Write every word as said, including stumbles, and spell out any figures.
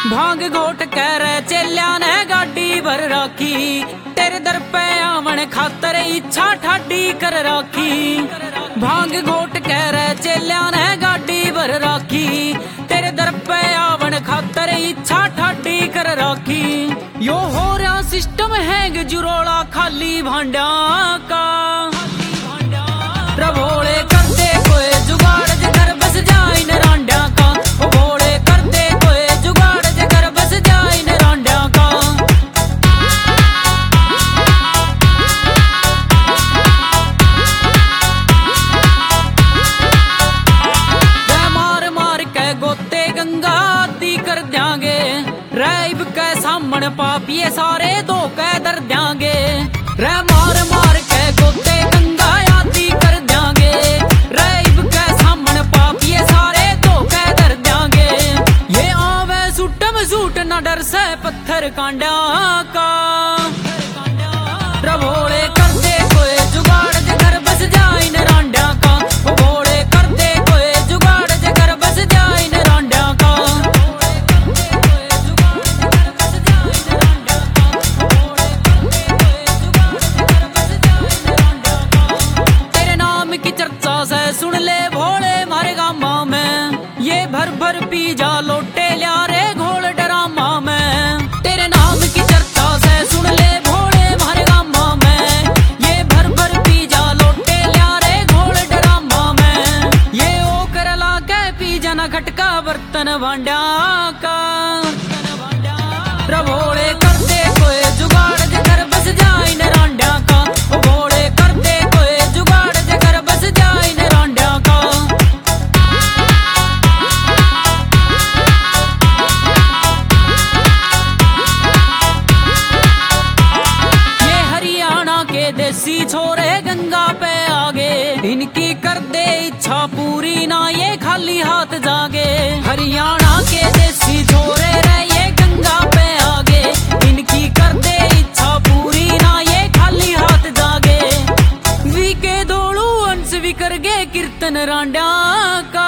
भांग घोट कर चेल्या ने गाड़ी भर राखी, तेरे दर पे आवन खातर इच्छा ठाडी कर राखी। भांग घोट कर चेल्या ने गाड़ी भर राखी, तेरे दर पे आवन खातर इच्छा ठाडी कर राखी। यो हो रहा सिस्टम हैंग जुरोला खाली भांडा का, प्रभोले करते कोई जुगाड़ जगर बस जाए न रांडा का। ओ भोले करते कोई जुगाड़ जगर बस जाए न रांडा का। वे मार मार के गोते गंगा आदि कर देंगे, रैब के सामने पापिये सारे दो के दर देंगे। रे मार मार के गोते गंगा आदि कर देंगे, रैब के सामने पापिये सारे दो के दर देंगे। ये आवे सुटम सूट न डर से पत्थर कांडा का, प्रभोले करते कोई जुगाड़ जगर बस जाए न रांडा का। ओ भोले करते कोई जुगाड़ जगर बस जाए न रांडा का। तेरे नाम की चर्चा से सुन ले भोले मारे गामा में, ये भर भर पी जा लोटे लिया रे घोल डरामा में। तेरे नाम की चर्चा से सुन ले भोले मारे गामा में, ये भर भर पी जा लोटे लिया रे घोल डरामा में। ये ओ कर ला के पी जाना खटका बर्तन भांडा का, प्रभोले करते कोई जुगाड़ जगर बस जाए न रांडा का। ओ भोले करते कोई जुगाड़ जगर बस जाए न रांडा का। ये हरियाणा के देसी छोरे गंगा पे आगे, इनकी कर दे इच्छा पूरी ना ये खाली हाथ जागे। हरियाणा के देसी छोरे रे ये गंगा पे आगे, इनकी कर दे इच्छा पूरी ना ये खाली हाथ जागे। वी के दौड़ू अंश भी कर गे कीर्तन रांडा का,